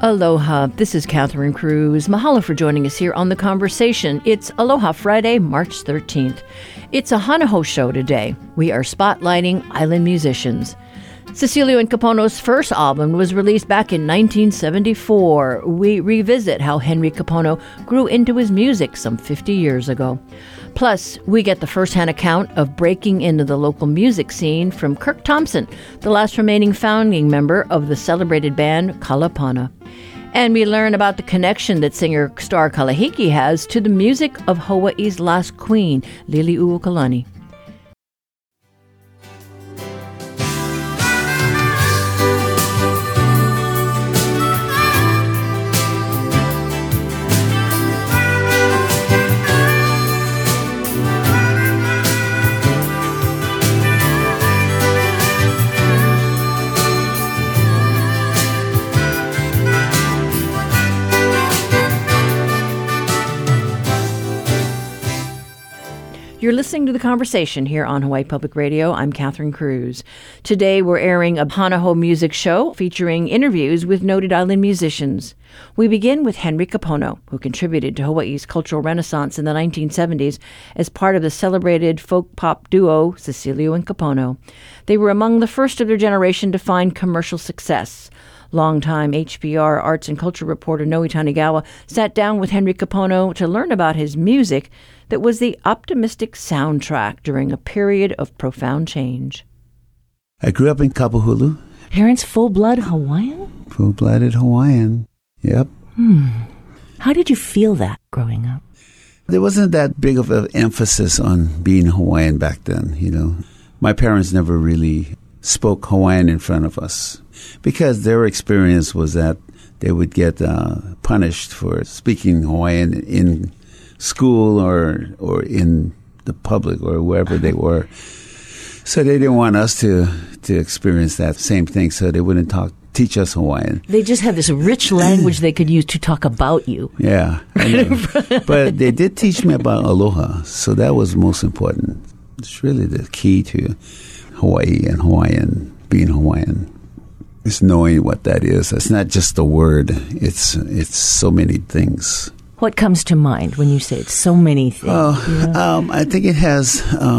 Aloha, this is Catherine Cruz. Mahalo for joining us here on The Conversation. It's Aloha Friday, March 13th. It's a Hanaho show today. We are spotlighting island musicians. Cecilio and Kapono's first album was released back in 1974. We revisit how Henry Kapono grew into his music some 50 years ago. Plus, we get the first-hand account of breaking into the local music scene from Kirk Thompson, the last remaining founding member of the celebrated band Kalapana. And we learn about the connection that singer Star Kalahiki has to the music of Hawaii's last queen, Liliuokalani. You're listening to The Conversation here on Hawaii Public Radio. I'm Catherine Cruz. Today we're airing a Hanaho music show featuring interviews with noted island musicians. We begin with Henry Kapono, who contributed to Hawaii's cultural renaissance in the 1970s as part of the celebrated folk pop duo Cecilio and Kapono. They were among the first of their generation to find commercial success. Longtime HPR arts and culture reporter Noe Tanigawa sat down with Henry Kapono to learn about his music that was the optimistic soundtrack during a period of profound change. I grew up in Kapuhulu. Parents full-blood Hawaiian? Full-blooded Hawaiian, yep. How did you feel that growing up? There wasn't that big of an emphasis on being Hawaiian back then, you know. My parents never really spoke Hawaiian in front of us because their experience was that they would get punished for speaking Hawaiian in school or in the public or wherever they were. So they didn't want us to experience that same thing, so they wouldn't teach us Hawaiian. They just had this rich language they could use to talk about you. Yeah. But they did teach me about aloha, so that was most important. It's really the key to Hawaii and Hawaiian, being Hawaiian. It's knowing what that is. It's not just a word. It's so many things. What comes to mind when you say it's so many things? I think it has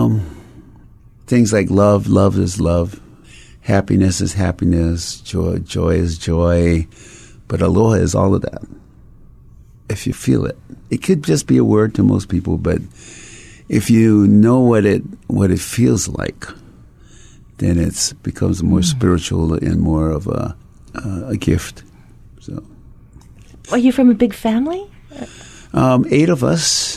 things like love. Love is love. Happiness is happiness. Joy is joy. But aloha is all of that, if you feel it. It could just be a word to most people, but if you know what it feels like, then it becomes more spiritual and more of a gift. So, are you from a big family? 8 of us.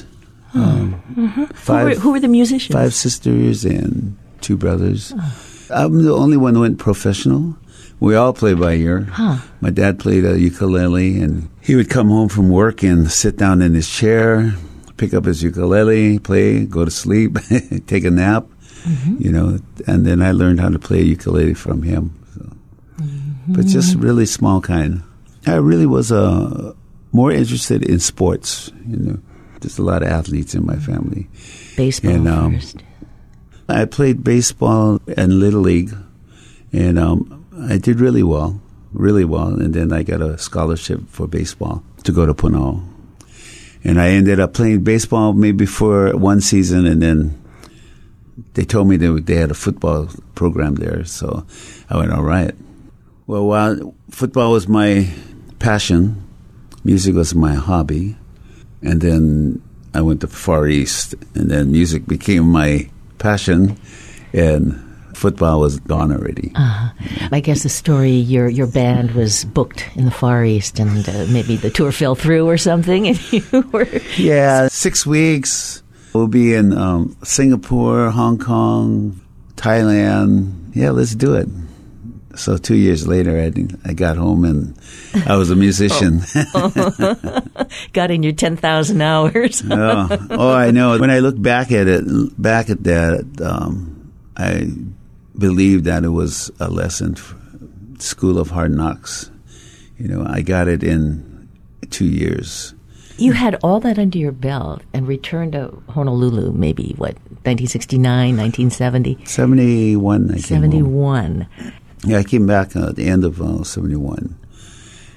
5, who were the musicians? 5 sisters and 2 brothers. I'm the only one who went professional. We all play by ear. My dad played a ukulele, and he would come home from work and sit down in his chair, pick up his ukulele, play, go to sleep, take a nap, you know. And then I learned how to play ukulele from him. So. But just really small kind. I really was more interested in sports, you know. There's a lot of athletes in my family. Baseball and, first. I played baseball in Little League, and I did really well. And then I got a scholarship for baseball to go to Punahou. And I ended up playing baseball maybe for 1 season, and then they told me they had a football program there. So I went, all right. Well, while football was my passion, music was my hobby, and then I went to Far East, and then music became my passion, and football was gone already. I guess the story, your band was booked in the Far East, and maybe the tour fell through or something, and you were... Yeah, 6 weeks. We'll be in Singapore, Hong Kong, Thailand. Yeah, let's do it. So 2 years later, I got home and I was a musician. Got in your 10,000 hours. I know. When I look back at that, I believe that it was a lesson, School of Hard Knocks. You know, I got it in 2 years. You had all that under your belt and returned to Honolulu, maybe, 1969, 1970? 71, I came 71. home. Yeah, I came back at the end of 71.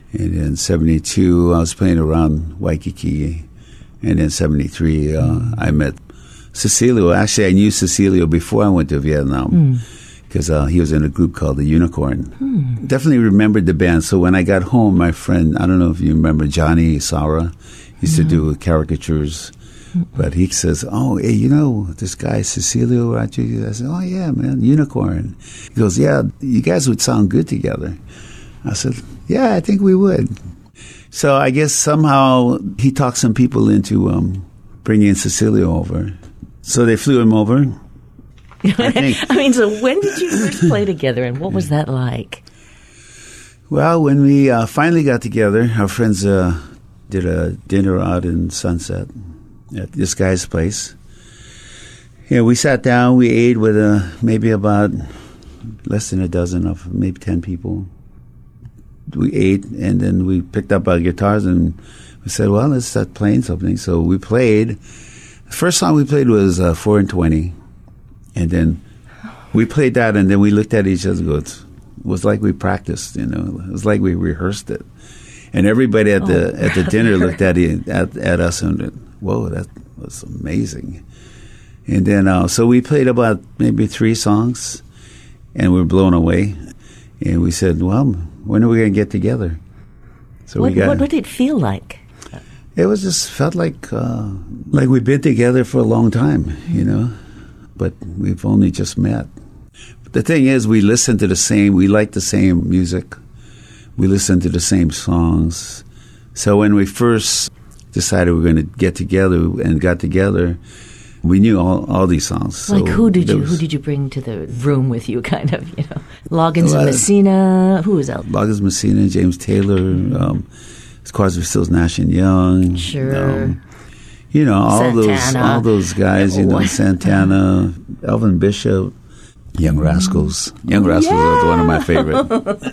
And in 72, I was playing around Waikiki. And in 73, I met Cecilio. Actually, I knew Cecilio before I went to Vietnam because he was in a group called the Unicorn. Definitely remembered the band. So when I got home, my friend, I don't know if you remember Johnny Saura, used to do caricatures. But he says, oh, hey, you know this guy Cecilio Rodriguez? I said, oh, yeah, man, Unicorn. He goes, yeah, you guys would sound good together. I said, yeah, I think we would. So I guess somehow he talked some people into bringing Cecilio over. So they flew him over. I mean, so when did you first play together, and what was that like? Well, when we finally got together, our friends did a dinner out in Sunset at this guy's place. Yeah, we sat down, we ate with maybe about less than a dozen of maybe 10 people. We ate, and then we picked up our guitars, and we said, well, let's start playing something. So we played. The first song we played was 4 and 20. And then we played that, and then we looked at each other and go, it was like we practiced, you know. It was like we rehearsed it. And everybody at the dinner looked at us and went, whoa, that was amazing. And then, so we played about maybe 3 songs, and we were blown away. And we said, well, when are we going to get together? So what did it feel like? It was just felt like we've been together for a long time, you know, but we've only just met. But the thing is, we like the same music. We listen to the same songs. So when we first decided we were going to get together and got together, we knew all these songs. Like so who did you bring to the room with you, kind of, you know? Loggins and Messina, who was out? Loggins, Messina, James Taylor, Crosby, Stills, Nash and Young. Sure. You know, all Santana. those guys, you know, Santana, Elvin Bishop, Young Rascals. Young Rascals was one of my favorite.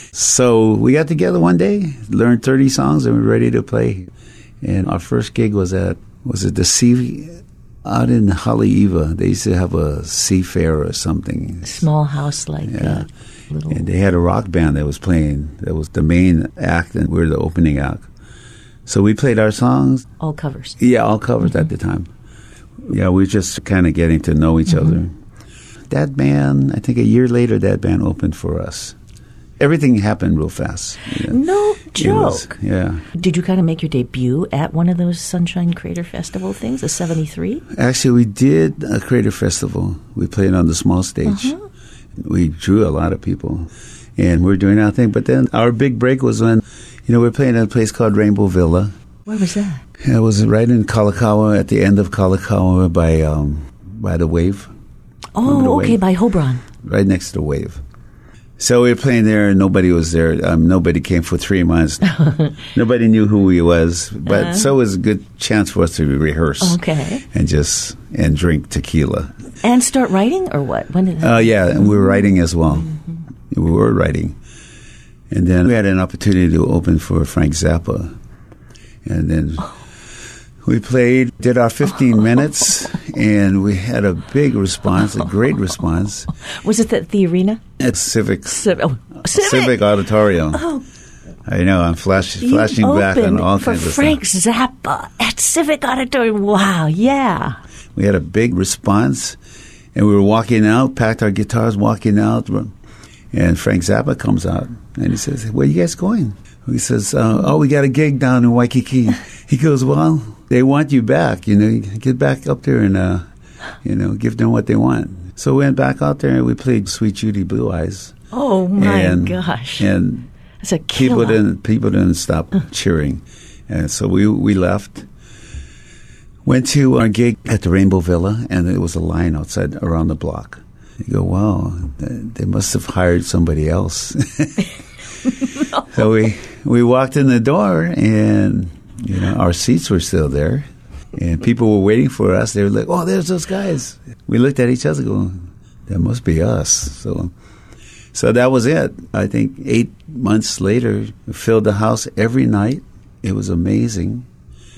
So we got together one day, learned 30 songs, and we were ready to play. And our first gig was at the Sea out in Haleiwa. They used to have a sea fair or something. Small house like yeah. Little. And they had a rock band that was playing. That was the main act, and we were the opening act. So we played our songs. All covers. Yeah, all covers at the time. Yeah, we were just kind of getting to know each other. That band, I think a year later, that band opened for us. Everything happened real fast. You know. No joke. Yeah. Did you kind of make your debut at one of those Sunshine Crater Festival things, the 73? Actually, we did a Crater Festival. We played on the small stage. We drew a lot of people, and we were doing our thing. But then our big break was when, you know, we were playing at a place called Rainbow Villa. Where was that? It was right in Kalakaua, at the end of Kalakaua by the Wave. Oh, okay, by Hobron. Right next to the Wave. So we were playing there, and nobody was there. Nobody came for 3 months. Nobody knew who he was, but so it was a good chance for us to rehearse. Okay. And drink tequila. And start writing, or what? When did that yeah, and we were writing as well. We were writing. And then we had an opportunity to open for Frank Zappa. And then we did our 15 minutes, and we had a big response, a great response. Was it at the arena? At Civic Oh. Auditorium. I know, I'm flashing back on all kinds of Frank stuff. Zappa at Civic Auditorium. Wow, yeah. We had a big response, and we were walking out, packed our guitars, walking out, and Frank Zappa comes out, and he says, where are you guys going? He says, we got a gig down in Waikiki. He goes, well, they want you back, you know, get back up there and, you know, give them what they want. So we went back out there and we played Sweet Judy Blue Eyes. Oh, my gosh. And that's a killer. people didn't stop cheering. And so we left, went to our gig at the Rainbow Villa, and there was a line outside around the block. You go, wow, they must have hired somebody else. No. So we walked in the door, and you know, our seats were still there, and people were waiting for us. They were like, "Oh, there's those guys." We looked at each other, going, "That must be us." So that was it. I think 8 months later, we filled the house every night. It was amazing.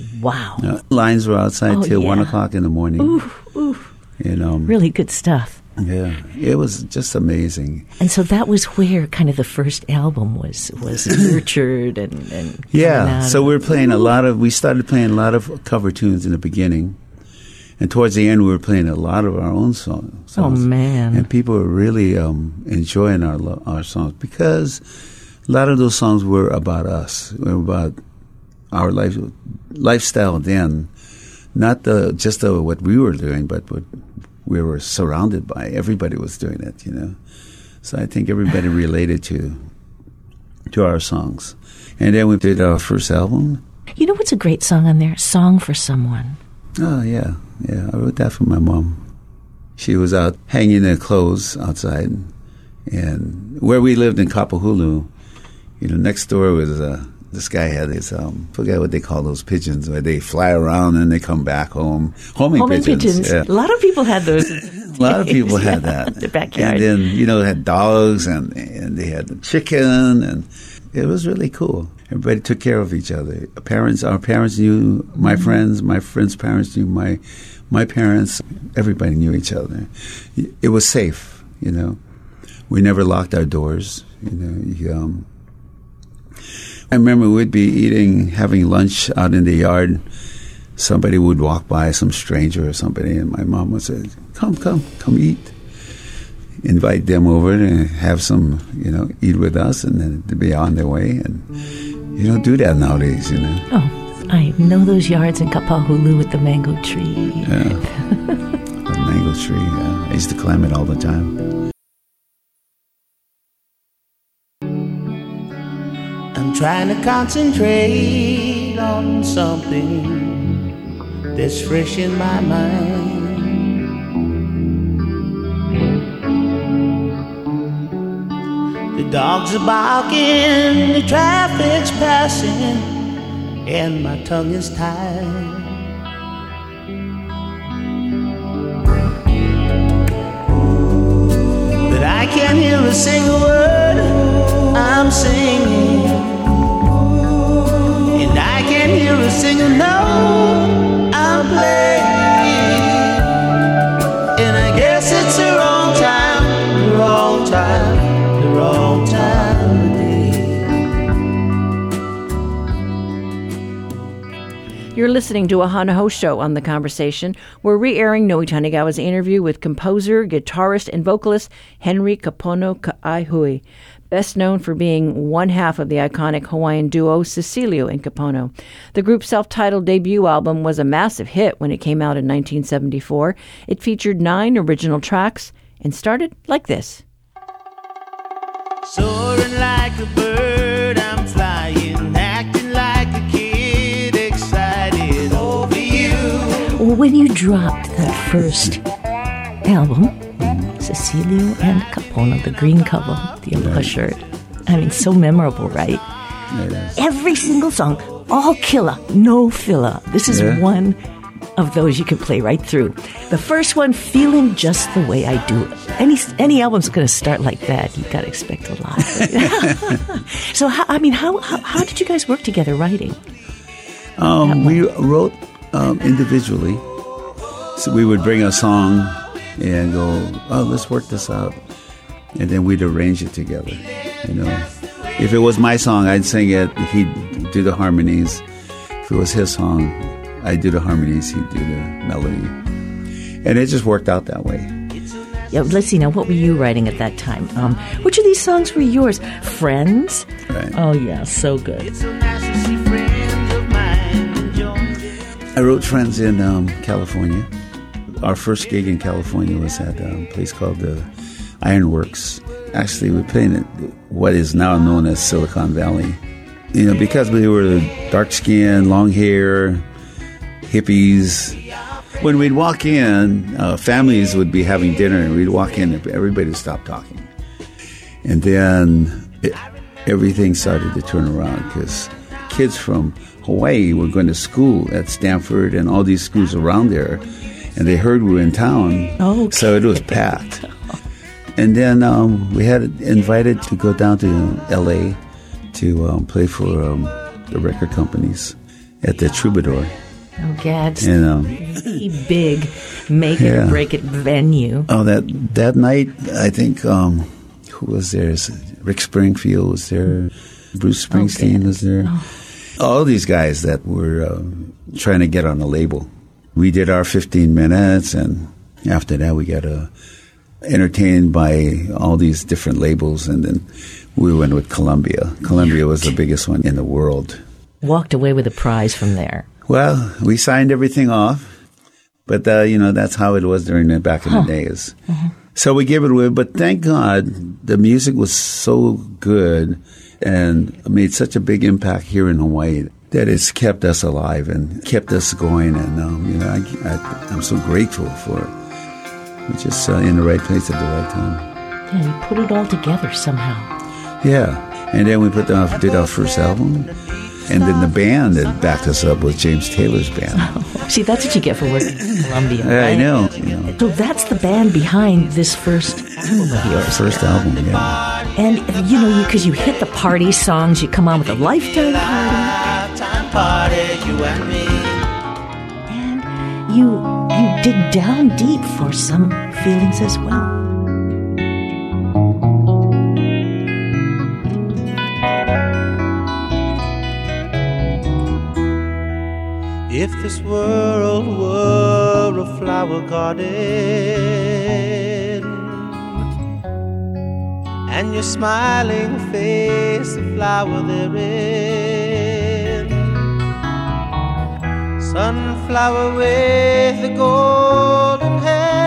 Wow. Lines were outside till 1 o'clock in the morning. Oof. And, really good stuff. Yeah, it was just amazing. And so that was where kind of the first album was nurtured and yeah. So we started playing a lot of cover tunes in the beginning, and towards the end we were playing a lot of our own songs. Oh man! And people were really enjoying our songs because a lot of those songs were about us, were about our lifestyle then, not just what we were doing, but what we were surrounded by. Everybody was doing it, So I think everybody related to our songs. And then we did our first album. You know what's a great song on there? Song for Someone. Oh, yeah. Yeah, I wrote that for my mom. She was out hanging her clothes outside. And where we lived in Kapahulu, next door was this guy had his, forget what they call those pigeons, where they fly around and they come back home. Homing pigeons. Yeah. A lot of people had those. A lot of people had that. Their backyard. And then, they had dogs and they had chicken, and it was really cool. Everybody took care of each other. Our parents knew my friends parents knew my parents. Everybody knew each other. It was safe, We never locked our doors, I remember we'd be having lunch out in the yard. Somebody would walk by, some stranger or somebody, and my mom would say, come eat. Invite them over to have some, eat with us, and then to be on their way. And you don't do that nowadays, Oh, I know those yards in Kapahulu with the mango tree. Yeah, the mango tree, yeah. I used to climb it all the time. I'm trying to concentrate on something that's fresh in my mind. The dogs are barking, the traffic's passing, and my tongue is tied. But I can't hear a single word I'm singing, and I can't hear a single note I'm playing. And I guess it's the wrong time, the wrong time, the wrong time of day. You're listening to a Hana Ho Show on The Conversation. We're re-airing Noe Tanigawa's interview with composer, guitarist, and vocalist Henry Kapono Ka'aihui, best known for being one half of the iconic Hawaiian duo Cecilio and Kapono. The group's self-titled debut album was a massive hit when it came out in 1974. It featured 9 original tracks and started like this. Soaring like a bird, I'm flying, acting like a kid, excited over you. When you dropped that first album, Cecilio and Kapono, the green cover, the aloha shirt. I mean, so memorable, right? Every single song, all killer, no filler. This is one of those you can play right through. The first one, Feeling Just the Way I Do. Any album's going to start like that. You've got to expect a lot. So, how did you guys work together writing? We wrote individually. So we would bring a song and go, let's work this out. And then we'd arrange it together, If it was my song, I'd sing it. He'd do the harmonies. If it was his song, I'd do the harmonies. He'd do the melody. And it just worked out that way. Yeah, let's see now. What were you writing at that time? Which of these songs were yours? Friends? Right. Oh, yeah, so good. I wrote Friends in California. Our first gig in California was at a place called the Ironworks. Actually, we played in what is now known as Silicon Valley. Because we were dark-skinned, long hair, hippies. When we'd walk in, families would be having dinner, and we'd walk in, and everybody would stop talking. And then everything started to turn around because kids from Hawaii were going to school at Stanford and all these schools around there. And they heard we were in town, so it was packed. And then we had invited to go down to L.A. to play for the record companies at the Troubadour. Oh, Gads. You know. The big make it or break it venue. Oh, that night, I think, who was there? Rick Springfield was there. Bruce Springsteen was there. All these guys that were trying to get on the label. We did our 15 minutes, and after that, we got entertained by all these different labels, and then we went with Columbia. Columbia was the biggest one in the world. Walked away with a prize from there. Well, we signed everything off, but that's how it was back in the days. So we gave it away, but thank God the music was so good and made such a big impact here in Hawaii that it's kept us alive and kept us going. And I'm so grateful for it. We're just in the right place at the right time. Yeah, you put it all together somehow. Yeah, and then we did our first album. And then the band that backed us up was James Taylor's band. Oh, see, that's what you get for working in Columbia, right? I know. So that's the band behind this first album of yours. First album, yeah. And, because you hit the party songs, you come on with a Lifetime party. You and me. And you dig down deep for some feelings as well. If this world were a flower garden and your smiling face a flower therein, sunflower with the golden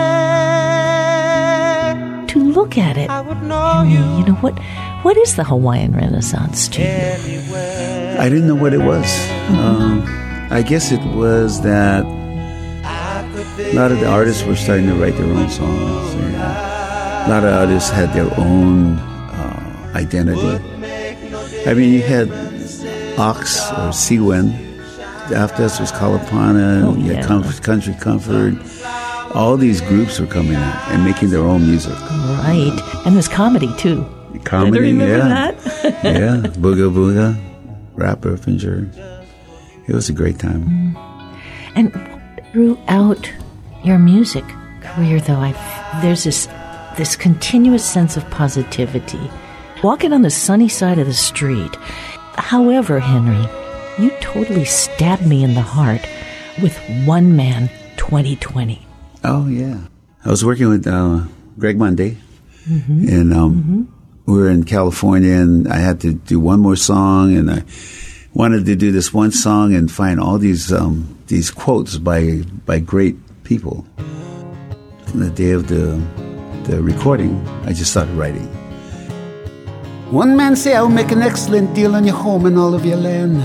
hair, to look at it, I would know you. What is the Hawaiian Renaissance to you? I didn't know what it was. I guess it was that a lot of the artists were starting to write their own songs. A lot of artists had their own identity. I mean, you had Ox or Seawind. After us was Kalapana. You had Country Comfort. All these groups were coming out and making their own music. Right. And there's comedy, too. Comedy, I remember that. Yeah. Booga Booga, Rapper, Finger. It was a great time. And throughout your music career, though, there's this continuous sense of positivity. Walking on the sunny side of the street. However, Henry, you totally stabbed me in the heart with One Man 2020. Oh, yeah. I was working with Greg Monday, and we were in California, and I had to do one more song, and I wanted to do this one song and find all these quotes by great people. On the day of the recording, I just started writing. One man say I'll make an excellent deal on your home and all of your land.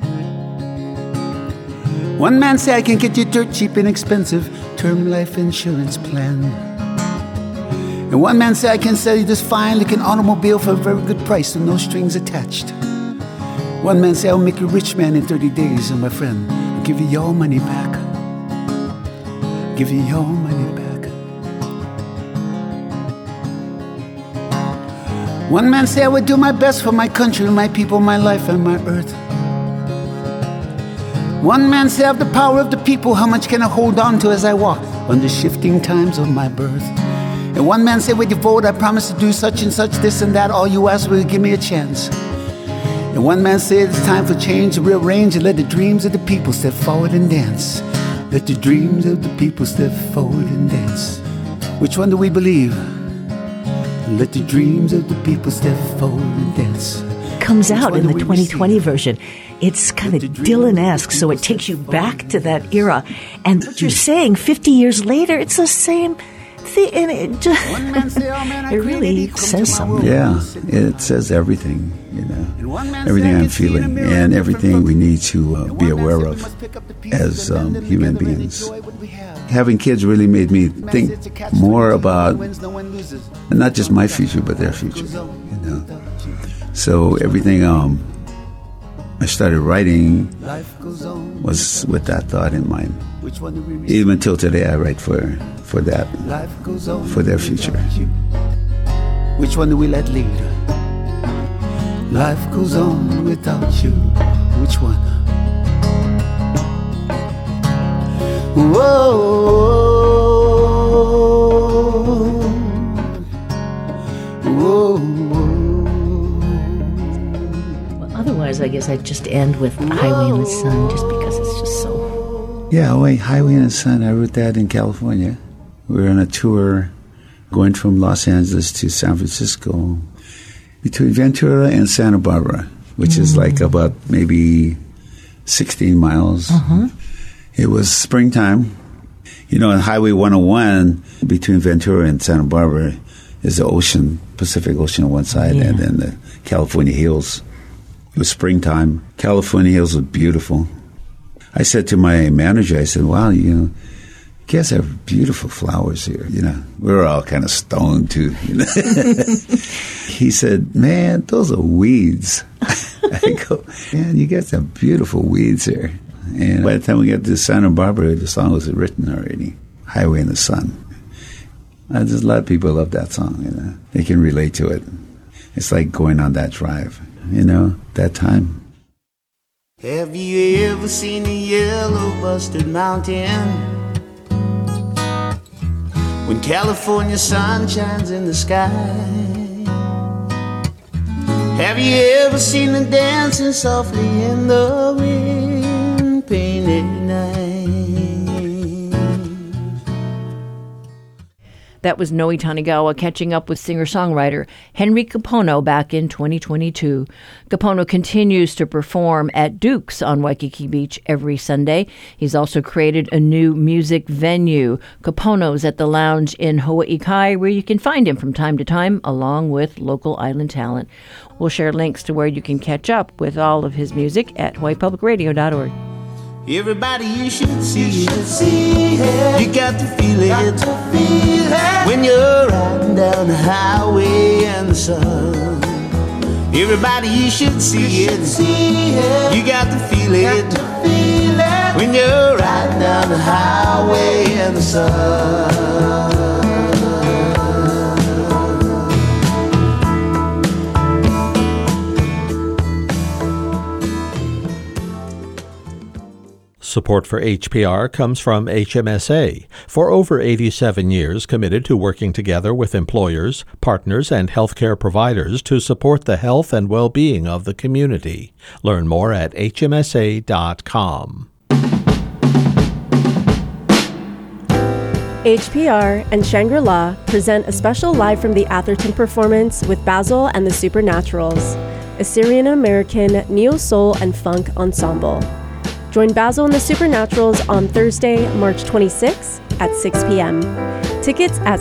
One man say I can get you dirt cheap and expensive term life insurance plan. And one man say I can sell you this fine looking automobile for a very good price with no strings attached. One man say I'll make you a rich man in 30 days, and my friend, I'll give you your money back. Give you your money back. One man say I would do my best for my country, my people, my life, and my earth. One man say I have the power of the people, how much can I hold on to as I walk on the shifting times of my birth? And one man say with your vote I promise to do such and such, this and that, all you ask will give me a chance. And one man said it's time for change, to rearrange, and let the dreams of the people step forward and dance. Let the dreams of the people step forward and dance. Which one do we believe? Let the dreams of the people step forward and dance. Comes out in the 2020 version. It's kind of Dylan-esque, so it takes you back to that era. And what you're saying 50 years later, it's the same thing. And it just, it really says something. Yeah, it says everything, everything I'm feeling and everything we need to be aware of as human beings. Having kids really made me think more about not just my future, but their future, So everything I started writing was with that thought in mind. Even until today, I write for that, for their future. Which one do we let lead? Life goes on without you. Which one? Whoa. Whoa. Well, otherwise, I guess I'd just end with Highway in the Sun, just because it's just so... Yeah, wait, Highway in the Sun, I wrote that in California. We were on a tour going from Los Angeles to San Francisco, between Ventura and Santa Barbara, which is like about maybe 16 miles. It was springtime. You know, on Highway 101, between Ventura and Santa Barbara, is the ocean, Pacific Ocean on one side, and then the California hills. It was springtime. California hills were beautiful. I said to my manager, I said, wow, you guys have beautiful flowers here. You know, we were all kind of stoned too. You know? He said, man, those are weeds. I go, man, you guys have beautiful weeds here. And by the time we got to Santa Barbara, the song was written already, Highway in the Sun. There's a lot of people love that song, you know. They can relate to it. It's like going on that drive, you know, that time. Have you ever seen a yellow busted mountain? When California sun shines in the sky? Have you ever seen them dancing softly in the wind-painted night? That was Noe Tanigawa catching up with singer-songwriter Henry Kapono back in 2022. Kapono continues to perform at Duke's on Waikiki Beach every Sunday. He's also created a new music venue, Kapono's at the Lounge in Hawaii Kai, where you can find him from time to time, along with local island talent. We'll share links to where you can catch up with all of his music at hawaiipublicradio.org. Everybody, you should see it. You got to feel it. When you're riding down the highway in the sun. Everybody, you should see it. You got to feel it. When you're riding down the highway in the sun. Support for HPR comes from HMSA, for over 87 years committed to working together with employers, partners, and healthcare providers to support the health and well-being of the community. Learn more at hmsa.com. HPR and Shangri-La present a special Live from the Atherton performance with Basil and the Supernaturals, a Syrian-American neo-soul and funk ensemble. Join Basil and the Supernaturals on Thursday, March 26th at 6 p.m. Tickets at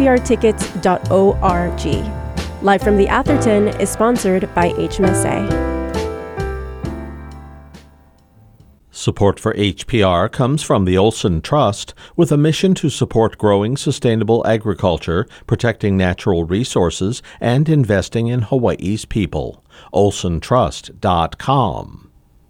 hprtickets.org. Live from the Atherton is sponsored by HMSA. Support for HPR comes from the Olson Trust, with a mission to support growing sustainable agriculture, protecting natural resources, and investing in Hawaii's people. olsontrust.com.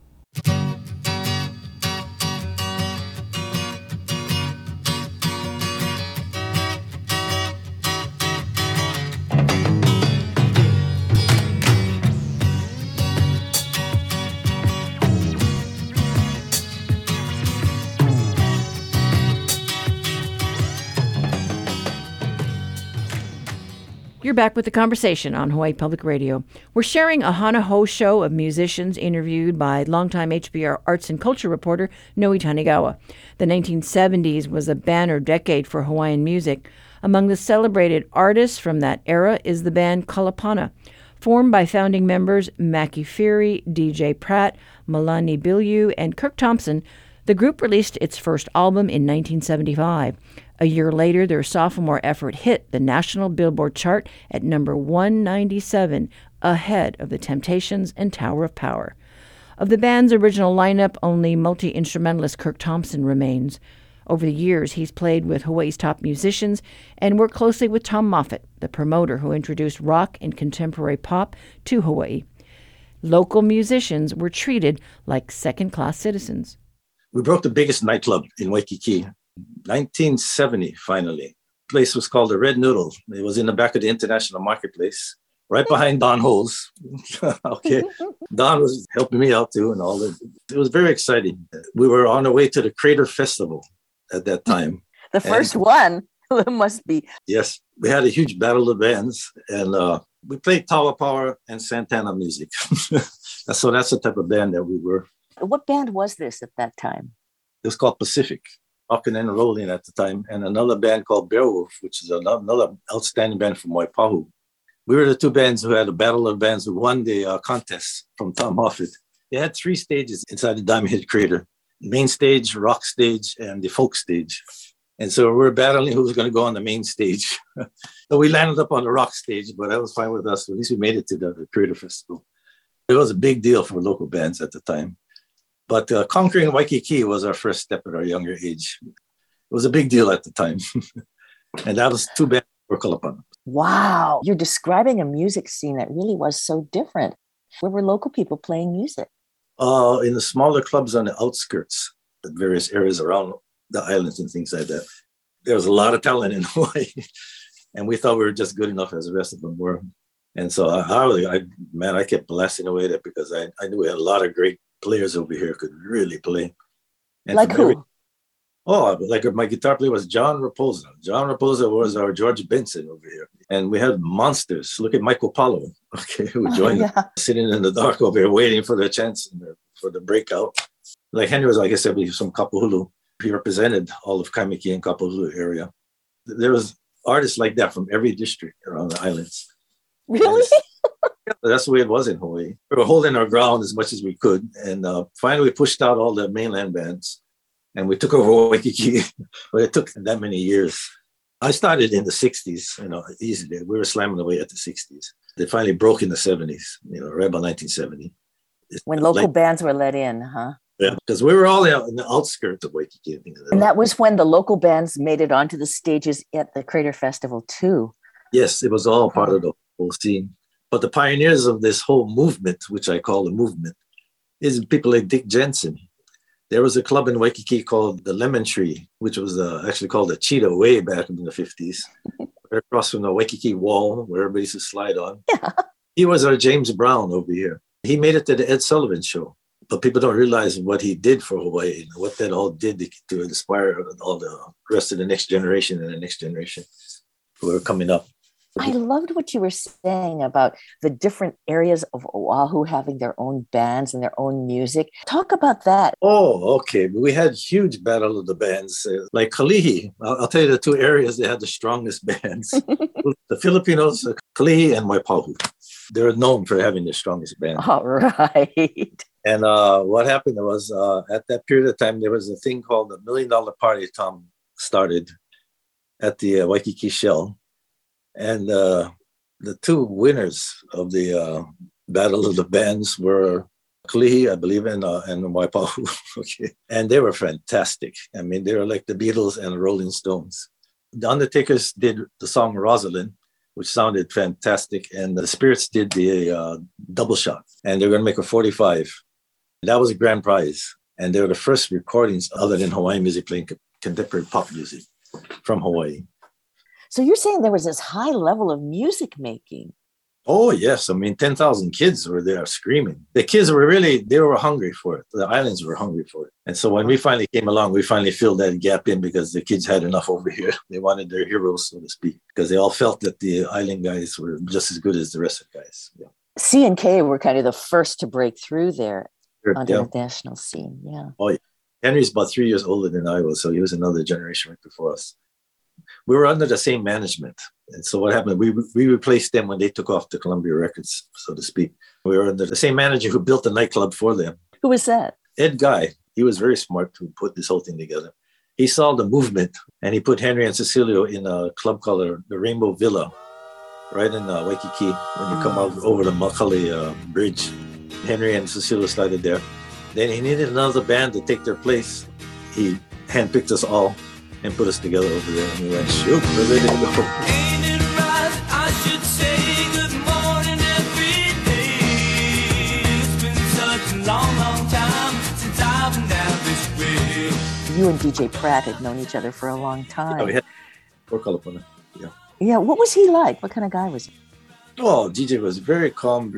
You're back with the conversation on Hawaii Public Radio. We're sharing a Hana Ho show of musicians interviewed by longtime HPR arts and culture reporter Noe Tanigawa. The 1970s was a banner decade for Hawaiian music. Among the celebrated artists from that era is the band Kalapana. Formed by founding members Mackie Fury, DJ Pratt, Malani Bilyeu, and Kirk Thompson, the group released its first album in 1975. A year later, their sophomore effort hit the national Billboard chart at number 197, ahead of the Temptations and Tower of Power. Of the band's original lineup, only multi-instrumentalist Kirk Thompson remains. Over the years, he's played with Hawaii's top musicians and worked closely with Tom Moffett, the promoter who introduced rock and contemporary pop to Hawaii. Local musicians were treated like second-class citizens. We broke the biggest nightclub in Waikiki. 1970, finally. The place was called the Red Noodle. It was in the back of the International Marketplace, right behind Don Holes. Okay. Don was helping me out too and all that. It was very exciting. We were on our way to the Crater Festival. at that time. The first one must be. Yes, we had a huge battle of bands, and we played Tower Power and Santana music. So that's the type of band that we were. What band was this at that time? It was called Pacific, Rockin' and Rollin' at the time, and another band called Beowulf, which is another outstanding band from Waipahu. We were the two bands who had a battle of bands who won the contest from Tom Moffett. They had 3 stages inside the Diamond Head Crater: main stage, rock stage, and the folk stage. And so we're battling who was going to go on the main stage. So we landed up on the rock stage, but that was fine with us. At least we made it to the Crater Festival. It was a big deal for local bands at the time. But conquering Waikiki was our first step at our younger age. It was a big deal at the time. And that was 2 bands for Kalapana. Wow. You're describing a music scene that really was so different. Where were local people playing music? In the smaller clubs on the outskirts, the various areas around the islands and things like that. There was a lot of talent in Hawaii. And we thought we were just good enough as the rest of them were. And so I kept blasting away that because I knew we had a lot of great players over here who could really play. And like who? Like my guitar player was John Raposa. John Raposa was our George Benson over here. And we had monsters. Look at Michael Paulo, who joined us, sitting in the dark over here waiting for the chance for the breakout. Like Henry was, like I said, he was from Kapahulu. He represented all of Kaimiki and Kapahulu area. There was artists like that from every district around the islands. Really? That's the way it was in Hawaii. We were holding our ground as much as we could. And finally, we pushed out all the mainland bands. And we took over Waikiki. But it took that many years. I started in the 60s, easily. We were slamming away at the 60s. They finally broke in the 70s, right about 1970. When local bands were let in, huh? Yeah, because we were all in the outskirts of Waikiki. And that was when the local bands made it onto the stages at the Crater Festival, too. Yes, it was all part of the whole scene. But the pioneers of this whole movement, which I call the movement, is people like Dick Jensen. There was a club in Waikiki called the Lemon Tree, which was actually called the Cheetah way back in the 50s, right across from the Waikiki wall where everybody used to slide on. Yeah. He was our James Brown over here. He made it to the Ed Sullivan Show, but people don't realize what he did for Hawaii and what that all did to inspire all the rest of the next generation and the next generation who are coming up. I loved what you were saying about the different areas of Oahu having their own bands and their own music. Talk about that. Oh, okay. We had huge battle of the bands. Like Kalihi, I'll tell you the 2 areas that had the strongest bands. The Filipinos, Kalihi and Waipahu. They're known for having the strongest band. All right. And what happened was at that period of time, there was a thing called the $1 Million Party Tom started at the Waikiki Shell. And the 2 winners of the Battle of the Bands were Kalihi, I believe, and Waipahu. Okay. And they were fantastic. I mean, they were like the Beatles and the Rolling Stones. The Undertakers did the song Rosalind, which sounded fantastic. And the Spirits did the double shot. And they were going to make a 45. That was a grand prize. And they were the first recordings other than Hawaiian music playing contemporary pop music from Hawaii. So you're saying there was this high level of music making. Oh, yes. I mean, 10,000 kids were there screaming. The kids they were hungry for it. The islands were hungry for it. And so when we finally came along, we finally filled that gap in because the kids had enough over here. They wanted their heroes, so to speak, because they all felt that the island guys were just as good as the rest of the guys. Yeah. C&K were kind of the first to break through there onto the national scene. Yeah. Oh, yeah. Henry's about 3 years older than I was, so he was another generation right before us. We were under the same management. And so what happened, we replaced them when they took off to Columbia Records, so to speak. We were under the same manager who built the nightclub for them. Who was that? Ed Guy. He was very smart to put this whole thing together. He saw the movement, and he put Henry and Cecilio in a club called the Rainbow Villa, right in Waikiki, when you come out over the Makali Bridge. Henry and Cecilio started there. Then he needed another band to take their place. He handpicked us all and put us together over there. And we went, shoot, we're ready to go. Ain't it right, I should say good morning every day. It's been such a long, long time since I've been down this way. You and DJ Pratt had known each other for a long time. Yeah, we had for Kalapana. Yeah. Yeah, what was he like? What kind of guy was he? Oh, DJ was very calm,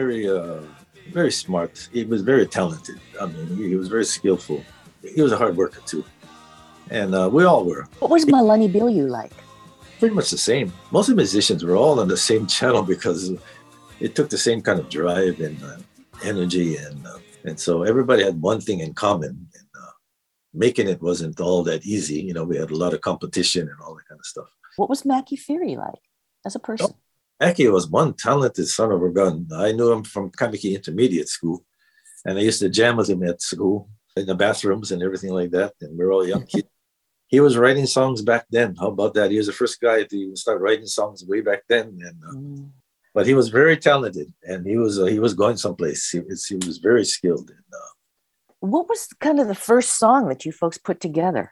very smart. He was very talented. I mean, he was very skillful. He was a hard worker too. And we all were. What was Malani Bilyeu like? Pretty much the same. Most of the musicians were all on the same channel because it took the same kind of drive and energy. And so everybody had one thing in common. And making it wasn't all that easy. You know, we had a lot of competition and all that kind of stuff. What was Mackie Ferry like as a person? Mackie was one talented son of a gun. I knew him from Kamiki Intermediate School. And I used to jam with him at school in the bathrooms and everything like that. And we were all young kids. He was writing songs back then. How about that? He was the first guy to start writing songs way back then. And but he was very talented, and he was going someplace. He was very skilled. And, what was kind of the first song that you folks put together?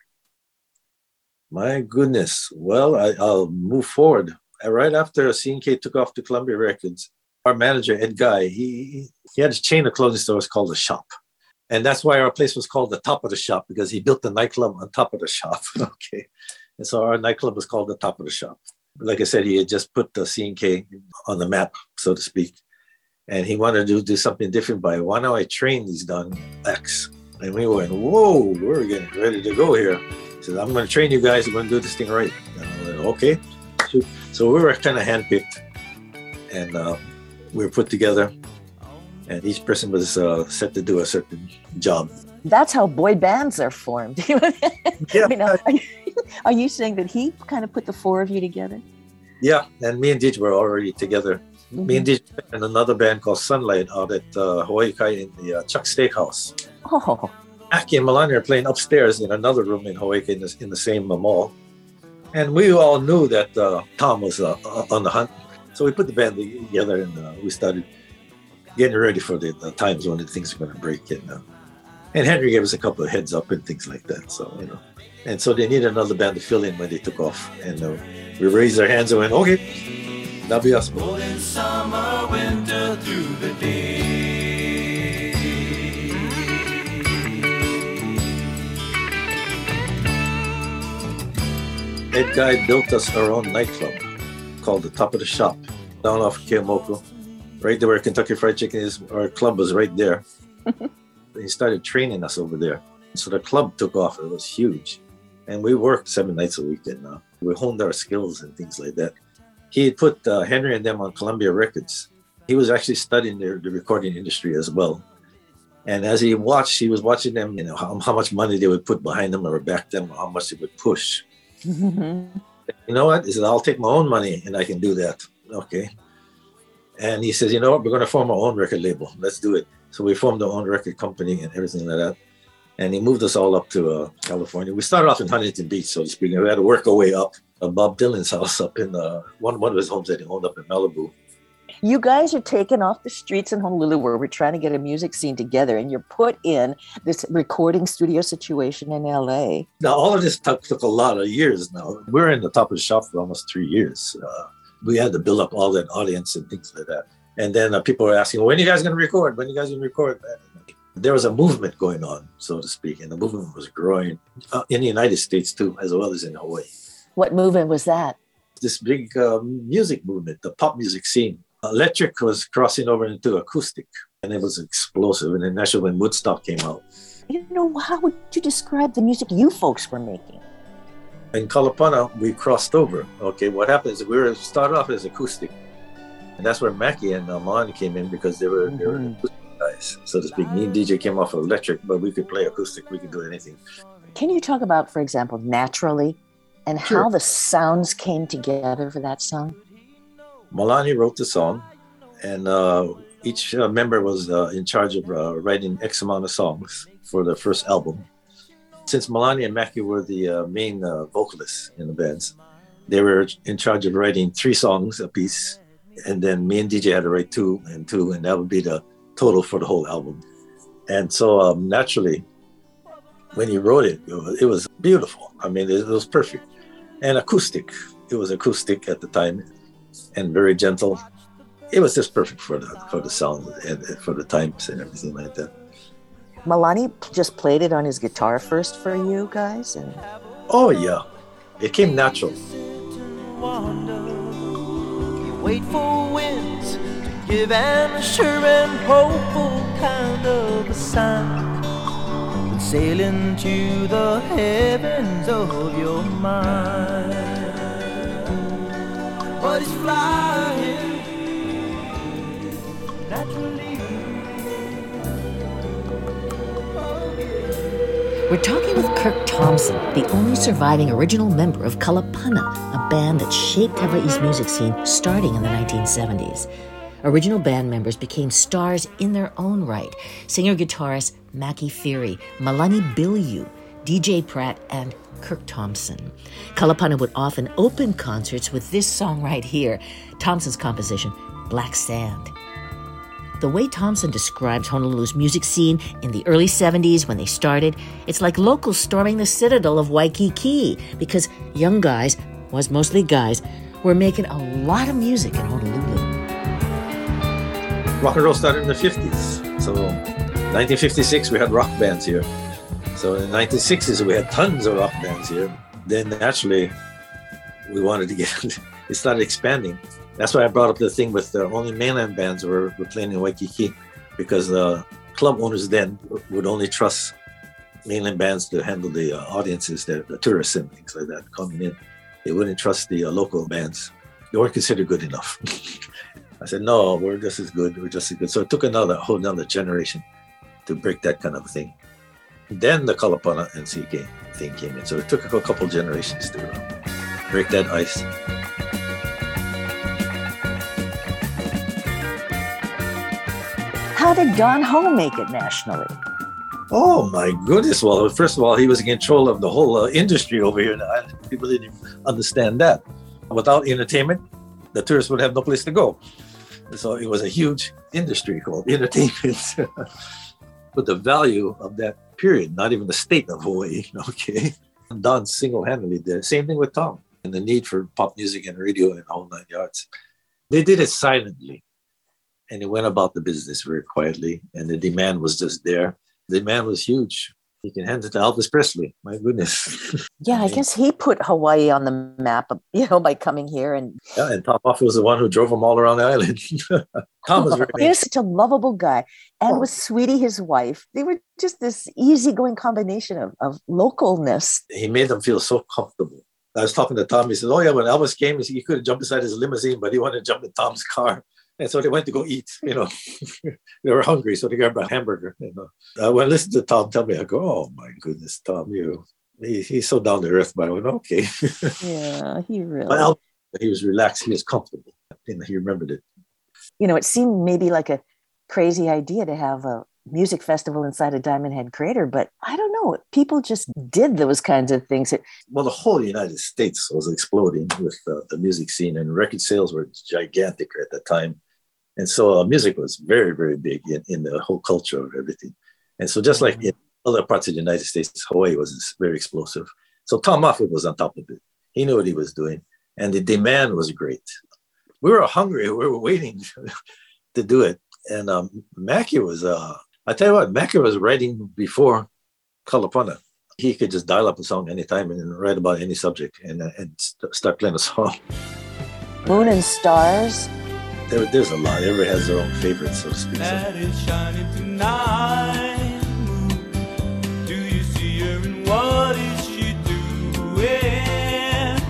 My goodness. Well, I'll move forward. Right after C&K took off to Columbia Records, our manager, Ed Guy, he had a chain of clothing stores called The Shop. And that's why our place was called The Top of the Shop, because he built the nightclub on top of the shop. Okay. And so our nightclub was called The Top of the Shop. Like I said, he had just put the C&K on the map, so to speak. And he wanted to do something different by, why don't I train these Don X? And we went, whoa, we're getting ready to go here. He said, I'm going to train you guys. We're going to do this thing right. And I went, okay. So we were kind of handpicked. And we were put together. And each person was set to do a certain job. That's how boy bands are formed. Yeah. You know, are you saying that he kind of put the four of you together? Yeah, and me and Dij were already together. Mm-hmm. Me and Dij and another band called Sunlight out at Hawaii Kai in the Chuck Steakhouse. Oh. Aki and Malani are playing upstairs in another room in Hawaii in the same mall. And we all knew that Tom was on the hunt. So we put the band together and we started getting ready for the times when the things are going to break. And Henry gave us a couple of heads up and things like that. So, you know, and so they needed another band to fill in when they took off. And we raised our hands and went, okay, that'll be us. Golden summer, winter through the day. Ed Guy built us our own nightclub called The Top of the Shop down off Keomoko. Right there where Kentucky Fried Chicken is, our club was right there. He started training us over there. So the club took off. It was huge. And we worked 7 nights a week. And we honed our skills and things like that. He had put Henry and them on Columbia Records. He was actually studying the recording industry as well. And as he was watching them, you know, how much money they would put behind them or back them, or how much they would push. You know what? He said, I'll take my own money and I can do that. Okay. And he says, you know what, we're going to form our own record label. Let's do it. So we formed our own record company and everything like that. And he moved us all up to California. We started off in Huntington Beach, so to speak. And we had to work our way up. Bob Dylan's house up in one of his homes that he owned up in Malibu. You guys are taken off the streets in Honolulu where we're trying to get a music scene together, and you're put in this recording studio situation in LA. Now, all of this took a lot of years now. We're in the Top of the Shop for almost 3 years. We had to build up all that audience and things like that. And then people were asking, when are you guys going to record? When are you guys going to record? There was a movement going on, so to speak, and the movement was growing in the United States too, as well as in Hawaii. What movement was that? This big music movement, the pop music scene. Electric was crossing over into acoustic, and it was explosive. And then naturally when Woodstock came out. You know, how would you describe the music you folks were making? In Kalapana, we crossed over. Okay, what happened is we started off as acoustic. And that's where Mackie and Malani came in because they were acoustic guys, so to speak. Me and DJ came off of electric, but we could play acoustic. We could do anything. Can you talk about, for example, Naturally and how the sounds came together for that song? Malani wrote the song, and each member was in charge of writing X amount of songs for the first album. Since Malani and Mackie were the main vocalists in the bands, they were in charge of writing 3 songs a piece, and then me and DJ had to write 2 and 2, and that would be the total for the whole album. And so naturally, when he wrote it, it was beautiful. I mean, it was perfect. And acoustic. It was acoustic at the time and very gentle. It was just perfect for the sound and for the times and everything like that. Malani just played it on his guitar first for you guys? Oh, yeah. It came natural. You wait for winds to give an sure and hopeful kind of a sign. When sailing to the heavens of your mind. But it's flying naturally. We're talking with Kirk Thompson, the only surviving original member of Kalapana, a band that shaped Hawaii's music scene starting in the 1970s. Original band members became stars in their own right. Singer-guitarist Mackie Theory, Malani Biliu, DJ Pratt, and Kirk Thompson. Kalapana would often open concerts with this song right here, Thompson's composition, Black Sand. The way Thompson describes Honolulu's music scene in the early 70s when they started, it's like locals storming the citadel of Waikiki because young guys, was mostly guys, were making a lot of music in Honolulu. Rock and roll started in the 50s. So 1956, we had rock bands here. So in the 1960s, we had tons of rock bands here. Then naturally, we wanted to get, it started expanding. That's why I brought up the thing with the only mainland bands were playing in Waikiki, because the club owners then would only trust mainland bands to handle the audiences, the tourists and things like that coming in. They wouldn't trust the local bands. They weren't considered good enough. I said, no, we're just as good. We're just as good. So it took a whole another generation to break that kind of thing. Then the Kalapana and CK thing came in. So it took a couple generations to break that ice. How did Don Ho make it nationally? Oh my goodness. Well, first of all, he was in control of the whole industry over here in the island. People didn't even understand that. Without entertainment, the tourists would have no place to go. So it was a huge industry called entertainment. But the value of that period, not even the state of Hawaii, okay? Don single-handedly did it. Same thing with Tom and the need for pop music and radio and all 9 yards. They did it silently. And it went about the business very quietly. And the demand was just there. The demand was huge. You can hand it to Elvis Presley. My goodness. Yeah, I guess he put Hawaii on the map, by coming here. And Tom Hoff was the one who drove them all around the island. Tom was he was such a lovable guy. And with Sweetie, his wife, they were just this easygoing combination of localness. He made them feel so comfortable. I was talking to Tom. He said, when Elvis came, he could have jumped inside his limousine, but he wanted to jump in Tom's car. And so they went to go eat, They were hungry, so they got a hamburger. When I listened to Tom tell me, I go, oh, my goodness, Tom, he's so down to earth. But I went, okay. Yeah, he really. But he was relaxed. He was comfortable. He remembered it. It seemed maybe like a crazy idea to have a music festival inside a Diamond Head crater, but I don't know. People just did those kinds of things. Well, the whole United States was exploding with the music scene, and record sales were gigantic at that time. And so music was very, very big in the whole culture of everything. And so just like in other parts of the United States, Hawaii was very explosive. So Tom Moffat was on top of it. He knew what he was doing. And the demand was great. We were hungry. We were waiting to do it. And Mackie was, I tell you what, Mackie was writing before Kalapana. He could just dial up a song anytime and write about any subject and start playing a song. Moon and Stars. There's a lot. Everybody has their own favorites, so to speak. That is shining tonight. Moon, do you see her and what is she doing?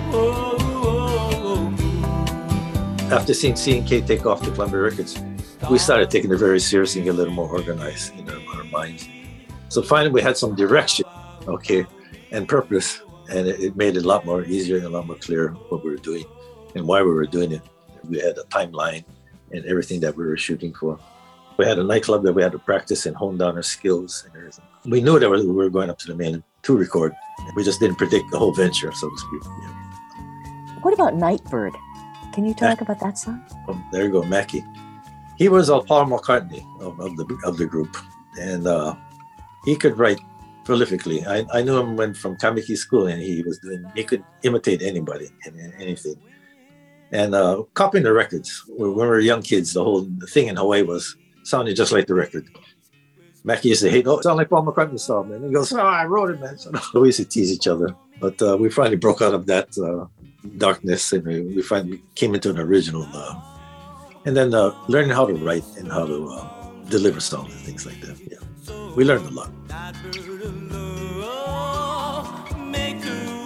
Oh, moon. After seeing C&K take off to Columbia Records, we started taking it very seriously and get a little more organized in our minds. So finally we had some direction, and purpose. And it made it a lot more easier and a lot more clear what we were doing and why we were doing it. We had a timeline and everything that we were shooting for. We had a nightclub that we had to practice and hone down our skills and everything. We knew that we were going up to the mainland to record. We just didn't predict the whole venture, so to speak. Yeah. What about Nightbird? Can you talk about that song? There you go, Mackie. He was Paul McCartney of the group, and he could write prolifically. I knew him from Kamiki School, and he could imitate anybody and anything. And copying the records. When we were young kids, the thing in Hawaii was sounding just like the record. Mackie used to hate, it sounds like Paul McCartney song, man. And he goes, I wrote it, man. So we used to tease each other. But we finally broke out of that darkness, and we finally came into an original. And then learning how to write and how to deliver songs and things like that. Yeah, we learned a lot.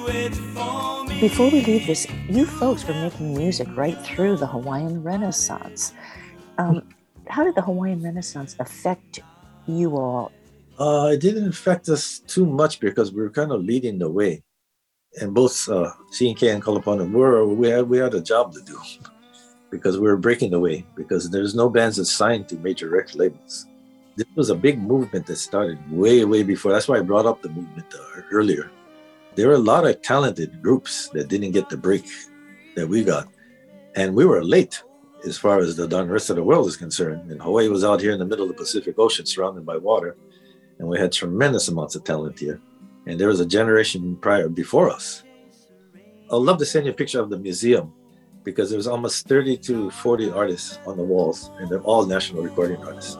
Before we leave this, you folks were making music right through the Hawaiian Renaissance. How did the Hawaiian Renaissance affect you all? It didn't affect us too much because we were kind of leading the way. And both C&K and Kalapana, we had a job to do because we were breaking the way, because there's no bands that signed to major record labels. This was a big movement that started way, way before. That's why I brought up the movement earlier. There were a lot of talented groups that didn't get the break that we got. And we were late as far as the rest of the world is concerned. And Hawaii was out here in the middle of the Pacific Ocean, surrounded by water. And we had tremendous amounts of talent here. And there was a generation before us. I'd love to send you a picture of the museum, because there's almost 30 to 40 artists on the walls, and they're all national recording artists.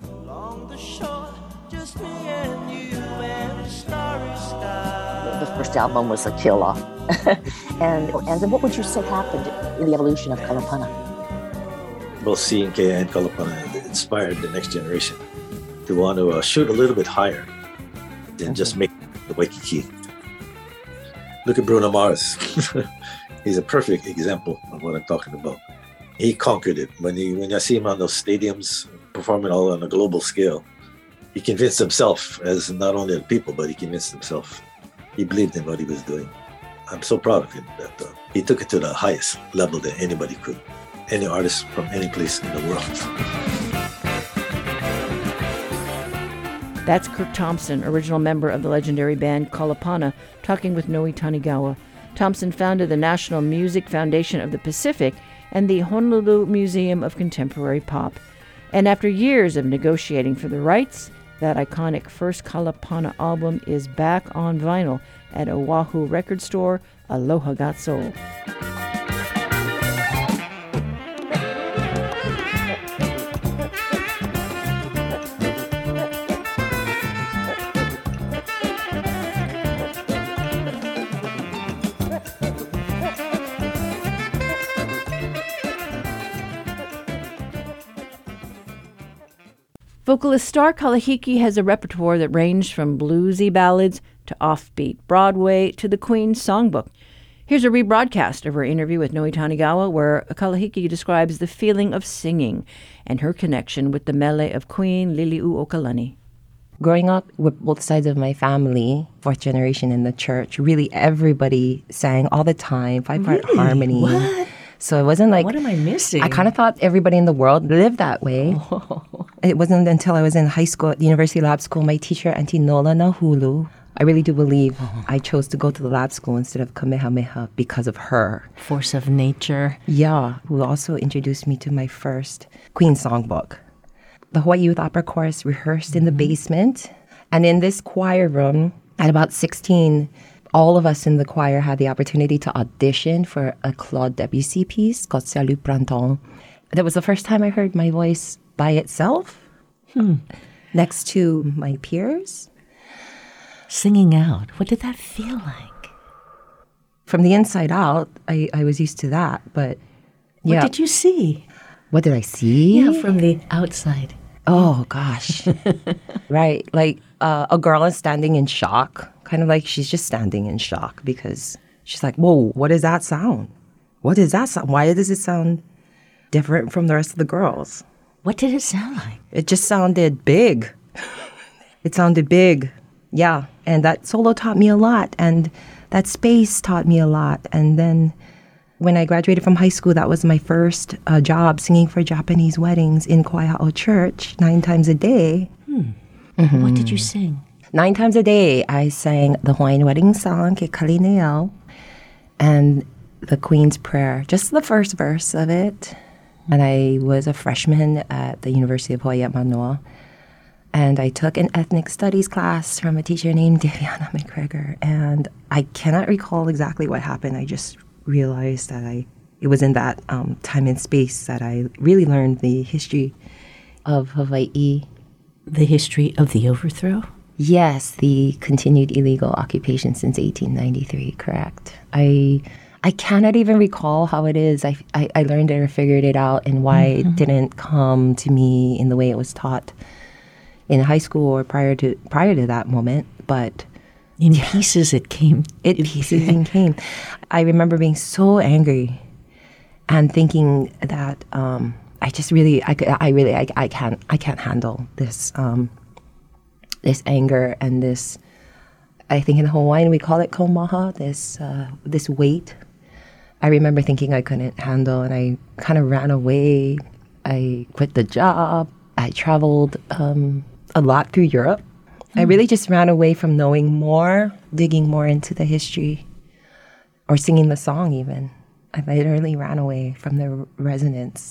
The first album was a kill-off. and then what would you say happened in the evolution of Kalapana? Both C&K and Kalapana inspired the next generation to want to shoot a little bit higher than just make the Waikiki. Look at Bruno Mars. He's a perfect example of what I'm talking about. He conquered it. When I see him on those stadiums performing all on a global scale, he convinced himself, as not only the people, but he convinced himself. He believed in what he was doing. I'm so proud of him that he took it to the highest level that anybody could. Any artist from any place in the world. That's Kirk Thompson, original member of the legendary band Kalapana, talking with Noe Tanigawa. Thompson founded the National Music Foundation of the Pacific and the Honolulu Museum of Contemporary Pop. And after years of negotiating for the rights, that iconic first Kalapana album is back on vinyl at Oahu record store Aloha Got Soul. Vocalist Star Kalahiki has a repertoire that ranged from bluesy ballads to offbeat Broadway to the Queen's songbook. Here's a rebroadcast of her interview with Noe Tanigawa, where Kalahiki describes the feeling of singing and her connection with the mele of Queen Liliuokalani. Growing up with both sides of my family, fourth generation in the church, really everybody sang all the time, five-part harmony. What? So it wasn't like... What am I missing? I kind of thought everybody in the world lived that way. It wasn't until I was in high school at the University Lab School, my teacher, Auntie Nola Nahulu, I really do believe I chose to go to the lab school instead of Kamehameha because of her. Force of nature. Yeah, who also introduced me to my first Queen songbook. The Hawaii Youth Opera Chorus rehearsed in the basement. And in this choir room, at about 16, all of us in the choir had the opportunity to audition for a Claude Debussy piece called Salut Printemps. That was the first time I heard my voice by itself, next to my peers. Singing out, what did that feel like? From the inside out, I was used to that, but yeah. What did you see? What did I see? Yeah, from the outside. Oh, gosh. Right, like a girl is standing in shock, kind of like she's just standing in shock because she's like, whoa, what is that sound? What is that sound? Why does it sound different from the rest of the girls? What did it sound like? It just sounded big. It sounded big. Yeah, and that solo taught me a lot, and that space taught me a lot. And then when I graduated from high school, that was my first job singing for Japanese weddings in Kaia'ao Church 9 times a day. Mm-hmm. What did you sing? 9 times a day, I sang the Hawaiian wedding song, Ke Kalineau, and the Queen's Prayer, just the first verse of it. And I was a freshman at the University of Hawaii at Manoa. And I took an ethnic studies class from a teacher named Deviana McGregor. And I cannot recall exactly what happened. I just realized that it was in that time and space that I really learned the history of Hawaii. The history of the overthrow? Yes, the continued illegal occupation since 1893, correct. I cannot even recall how it is. I learned it or figured it out and why it didn't come to me in the way it was taught in high school or prior to that moment. But In pieces it came. It pieces and came. I remember being so angry and thinking that I can't handle this this anger and this. I think in Hawaiian we call it komaha. This weight. I remember thinking I couldn't handle, and I kind of ran away. I quit the job. I traveled a lot through Europe. I really just ran away from knowing more, digging more into the history, or singing the song even. I literally ran away from the resonance.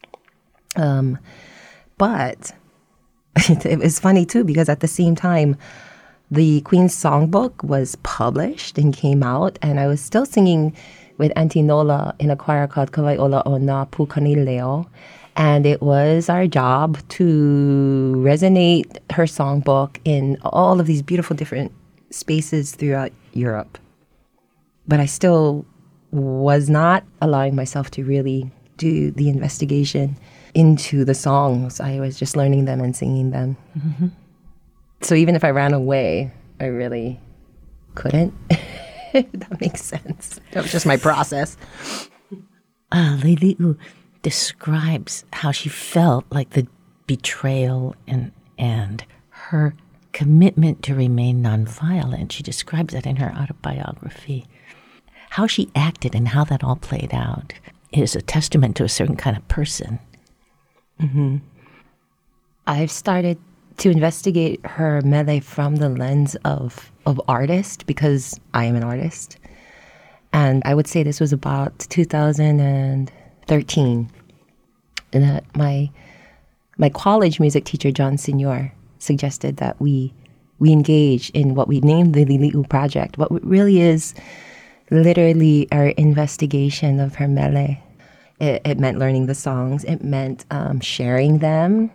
But it was funny too, because at the same time, the Queen's Songbook was published and came out, and I was still singing with Auntie Nola in a choir called Kawai Ola o Na Pukanileo. And it was our job to resonate her songbook in all of these beautiful different spaces throughout Europe. But I still was not allowing myself to really do the investigation into the songs. I was just learning them and singing them. Mm-hmm. So even if I ran away, I really couldn't. That makes sense. That was just my process. Lili'u describes how she felt, like the betrayal and her commitment to remain nonviolent. She describes that in her autobiography. How she acted and how that all played out is a testament to a certain kind of person. Mm-hmm. I've started to investigate her mele from the lens of artist, because I am an artist. And I would say this was about 2013. And that my college music teacher, John Senior, suggested that we engage in what we named the Lili'u Project, what really is literally our investigation of her mele. It meant learning the songs. It meant sharing them.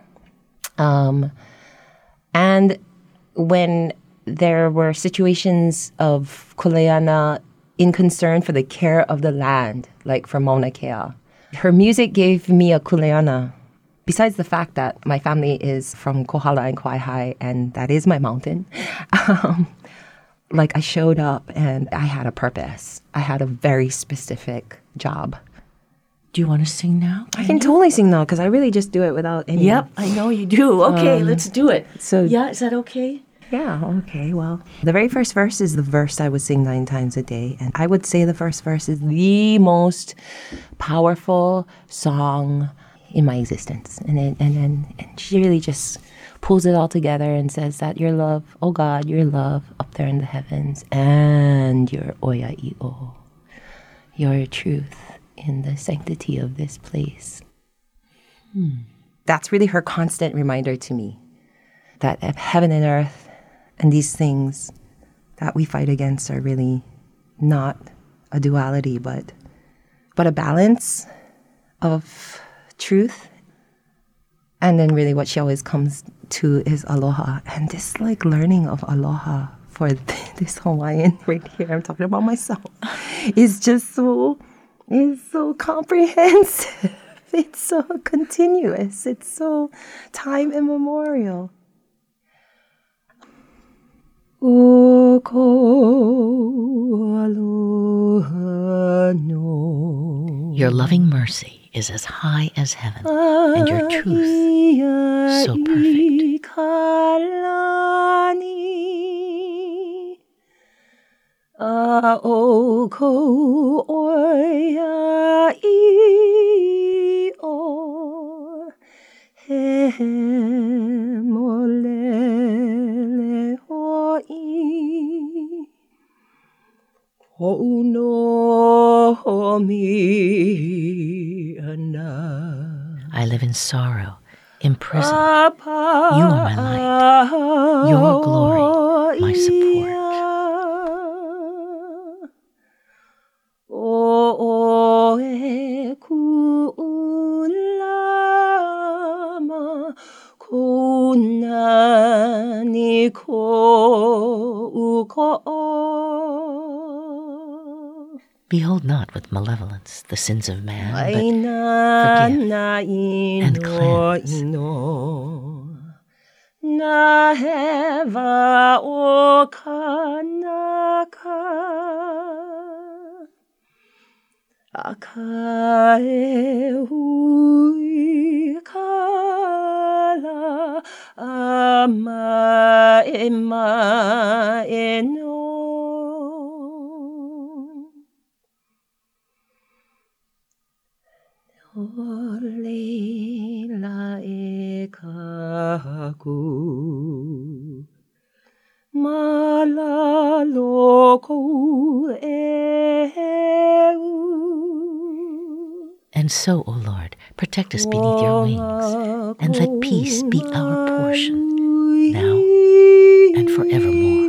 And when there were situations of kuleana in concern for the care of the land, like for Mauna Kea, her music gave me a kuleana. Besides the fact that my family is from Kohala and Kawaihae, and that is my mountain, like I showed up and I had a purpose. I had a very specific job. Do you want to sing now? I can totally sing now, because I really just do it without any... Yep, I know you do. Okay, let's do it. So yeah, is that okay? Yeah, okay, well. The very first verse is the verse I would sing 9 times a day. And I would say the first verse is the most powerful song in my existence. And she really just pulls it all together and says that your love, oh God, your love up there in the heavens, and your oya i'o, your truth in the sanctity of this place. That's really her constant reminder to me that heaven and earth and these things that we fight against are really not a duality, but a balance of truth. And then really what she always comes to is aloha. And this like learning of aloha for this Hawaiian right here, I'm talking about myself, is just so comprehensive. It's so continuous. It's so time immemorial. Oko aloha no. Your loving mercy is as high as heaven, and your truth so perfect. Oko oya i'o he molele ho'i ho'uno mi ana. I live in sorrow, in prison. You are my light, your glory, my support. O e ku'ulama kunani ko'uko'o. Behold not with malevolence the sins of man, but forgive and cleanse. na heva o kanaka akae hui kala ama ema eno ole la e kaku malaloko And so, O Lord, protect us beneath your wings, and let peace be our portion, now and forevermore.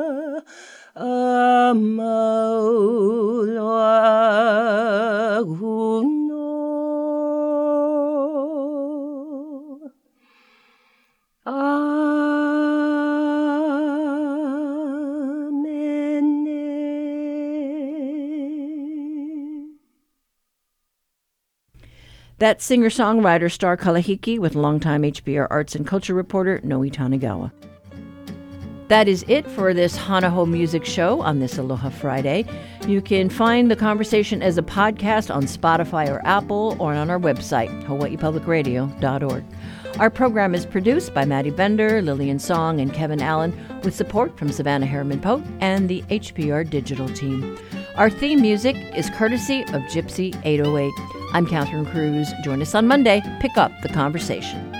That's singer-songwriter Star Kalahiki with longtime HPR arts and culture reporter Noe Tanigawa. That is it for this Hanaho Music Show on this Aloha Friday. You can find the conversation as a podcast on Spotify or Apple or on our website, hawaiipublicradio.org. Our program is produced by Maddie Bender, Lillian Song, and Kevin Allen, with support from Savannah Harriman-Pote and the HPR digital team. Our theme music is courtesy of Gypsy 808. I'm Catherine Cruz. Join us on Monday. Pick up the conversation.